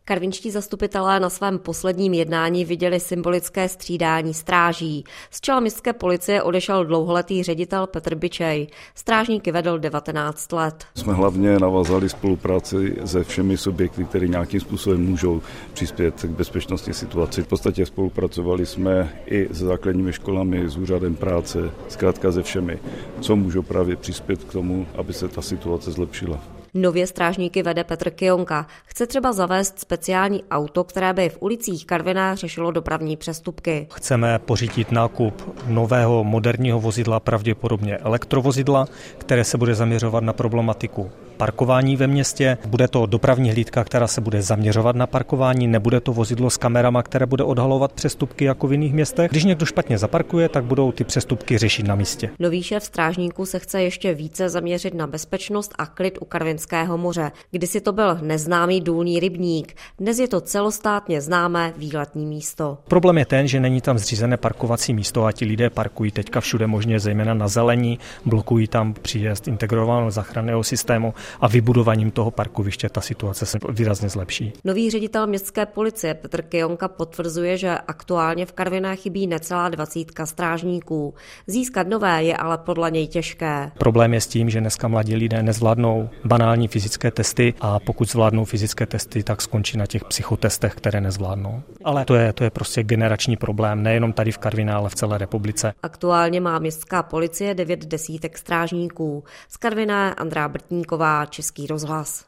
Karvinští zastupitelé na svém posledním jednání viděli symbolické střídání stráží. Z čela městské policie odešel dlouholetý ředitel Petr Bičej. Strážníky vedl 19 let. Jsme hlavně navázali spolupráci se všemi subjekty, které nějakým způsobem můžou přispět k bezpečnostní situaci. V podstatě spolupracovali jsme i se základními školami, s úřadem práce, zkrátka se všemi, co můžou právě přispět k tomu, aby se ta situace zlepšila. Nově strážníky vede Petr Kyonka. Chce třeba zavést speciální auto, které by v ulicích Karviné řešilo dopravní přestupky. Chceme pořídit nákup nového moderního vozidla, pravděpodobně elektrovozidla, které se bude zaměřovat na problematiku parkování ve městě. Bude to dopravní hlídka, která se bude zaměřovat na parkování, nebude to vozidlo s kamerama, které bude odhalovat přestupky jako v jiných městech. Když někdo špatně zaparkuje, tak budou ty přestupky řešit na místě. Nový šéf strážníků se chce ještě více zaměřit na bezpečnost a klid u Karvinského moře. Kdysi to byl neznámý důlní rybník, dnes je to celostátně známé výletní místo. Problém je ten, že není tam zřízené parkovací místo a ti lidé parkují teďka všude možně, zejména na zelení, blokují tam příjezd integrovaného záchranného systému a vybudováním toho parkoviště ta situace se výrazně zlepší. Nový ředitel městské policie Petr Kyonka potvrzuje, že aktuálně v Karviné chybí necelá 20 strážníků. Získat nové je ale podle něj těžké. Problém je s tím, že dneska mladí lidé nezvládnou banální fyzické testy a pokud zvládnou fyzické testy, tak skončí na těch psychotestech, které nezvládnou. Ale to je prostě generační problém, nejenom tady v Karviné, ale v celé republice. Aktuálně má městská policie 9 desítek strážníků. Z Karviné Andrea Brtníková, Český rozhlas.